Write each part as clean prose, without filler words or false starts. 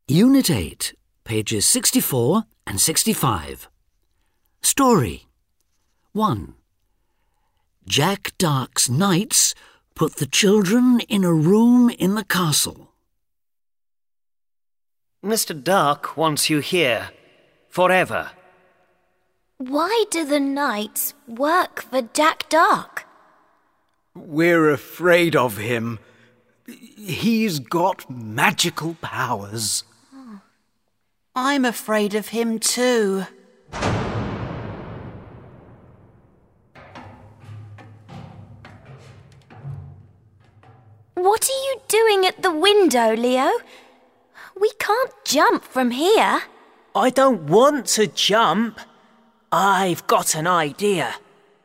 Unit 8, pages 64 and 65. Story 1. Jack Dark's knights put the children in a room in the castle. Mr. Dark wants you here, forever. Why do the knights work for Jack Dark? We're afraid of him. He's got magical powers. I'm afraid of him too. What are you doing at the window, Leo? We can't jump from here. I don't want to jump. I've got an idea.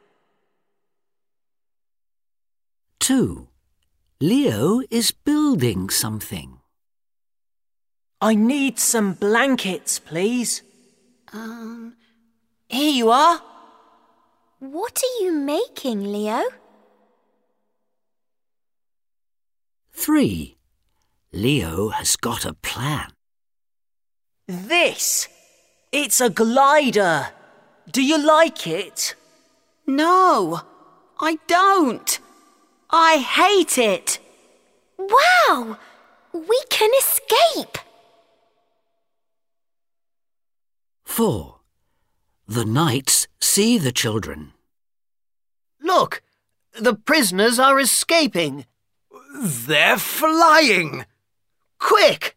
2. Leo is building something. I need some blankets, please. Here you are. What are you making, Leo? 3. Leo has got a plan. It's a glider. Do you like it? No, I don't. I hate it. Wow! We can escape! 4. The knights see the children. Look, the prisoners are escaping. They're flying! Quick!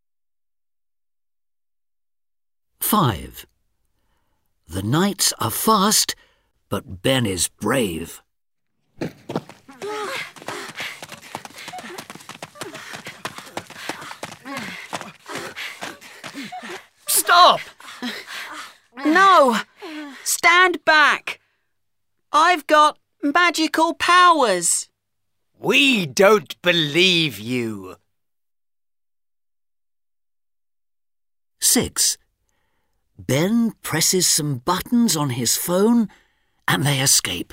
5. The knights are fast, but Ben is brave. Stop! No! Stand back! I've got magical powers. We don't believe you. 6. Ben presses some buttons on his phone and they escape.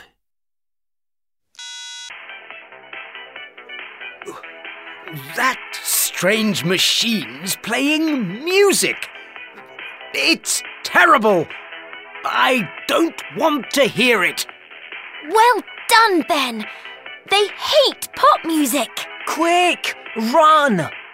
That strange machine's playing music. It's terrible. I don't want to hear it. Well done, Ben! They hate pop music! Quick, run!